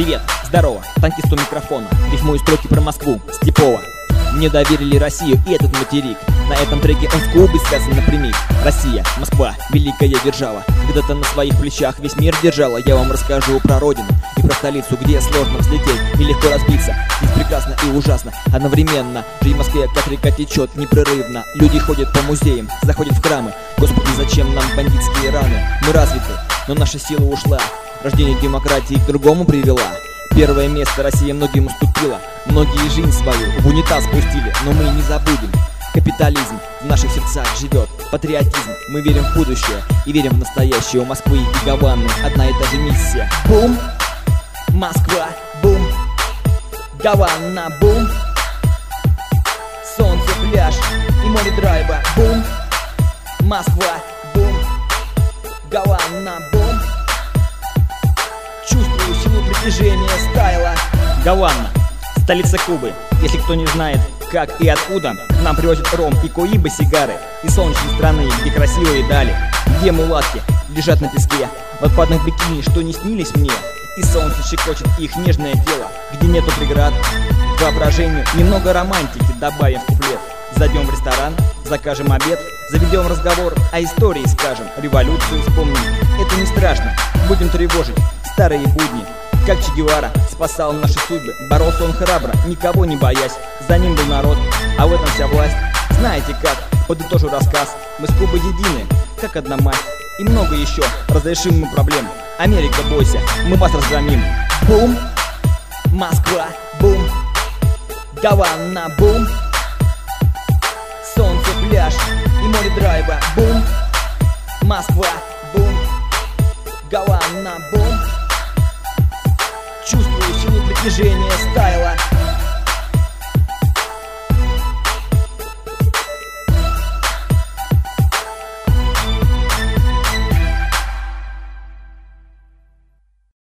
Привет, здорово, танкист у микрофона. Рифмую строки про Москву, Степова. Мне доверили Россию и этот материк. На этом треке он с Кубы сказан напрямик. Россия, Москва, великая держава. Когда-то на своих плечах весь мир держала. Я вам расскажу про родину и про столицу, где сложно взлететь и легко разбиться. Здесь прекрасно и ужасно одновременно. Жизнь в Москве как река течет непрерывно. Люди ходят по музеям, заходят в храмы. Господи, зачем нам бандитские раны? Мы развиты, но наша сила ушла. Рождение демократии к другому привела. Первое место Россия многим уступила. Многие жизнь свою в унитаз пустили, но мы не забудем. Капитализм в наших сердцах живет. Патриотизм, мы верим в будущее и верим в настоящее. У Москвы и Гаваны одна и та же миссия. Бум! Москва, бум! Гавана, бум! Солнце, пляж и море драйва, бум! Москва, бум! Гавана, бум! Чувствую силу притяжения стайла. Гавана, столица Кубы. Если кто не знает, как и откуда, нам привозят ром и коибы, сигары. И солнечной страны, где красивые дали, где мулатки лежат на песке в отпадных бикини, что не снились мне. И солнце щекочет их нежное тело, где нету преград к воображению. Немного романтики добавим в куплет. Зайдем в ресторан, закажем обед, заведем разговор о истории, скажем, революцию вспомним. Это не страшно, будем тревожить старые будни. Как Че Гевара спасал наши судьбы. Боролся он храбро, никого не боясь. За ним был народ, а в этом вся власть. Знаете как, подытожу рассказ. Мы с Кубой едины, как одна мать. И много еще, разрешим мы проблем. Америка, бойся, мы вас разгромим. Бум! Москва, бум! Гавана, бум! Солнце, пляж и море драйва, бум! Москва, бум! Гавана, бум! Чувствую силу притяжения стайла.